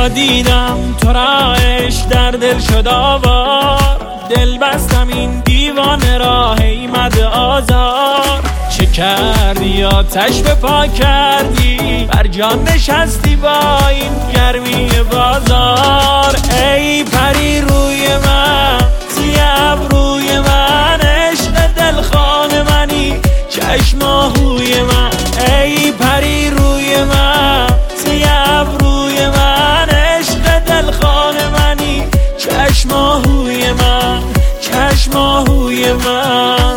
بارها دیدم تو را، عشق در دل شد آوار. دل بستم این دیوانه را، هیمد آزار. چه کردی آتش به پا کردی، بر جان نشستی با این گرمی بازار. ای پری روی من، سیب روی من، عشق دلخواه منی، چشم آهوی من. ای پری روی من، سیب روی من، عشق دلخواه منی، چشم آهوی من، چشم آهوی من.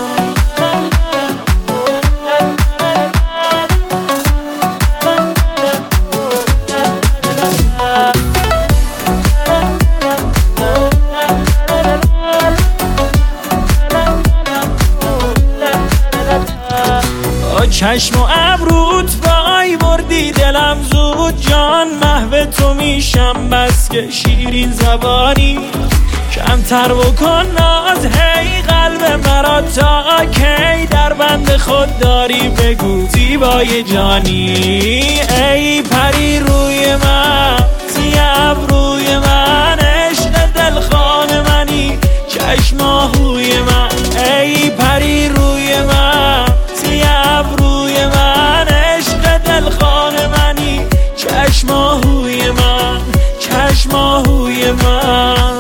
چشم و ابروت وای بردی دلم زود، جان محو تو میشم بس که شیرین زبانی. کمتر بکن ناز هی قلب مرا، تا کی در بند خود داری بگو زیبای جانی. ای پری روی من، سیب روی من، عشق دلخواه منی، چشم آهوی من. ای پری روی من، سیب روی من، عشق دلخواه منی، چشم آهوی من، چشم آهوی من.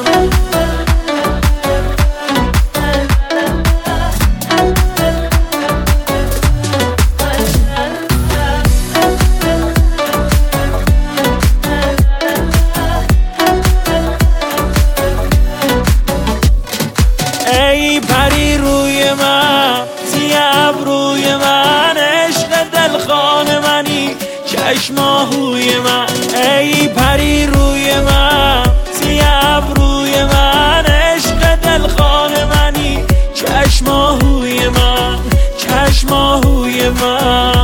ای پری روی من، سیب روی من، عشق دلخواه منی، چشم آهوی من. ای پری روی من، سیب روی من، عشق دلخواه منی، چشم آهوی من، چشم آهوی من.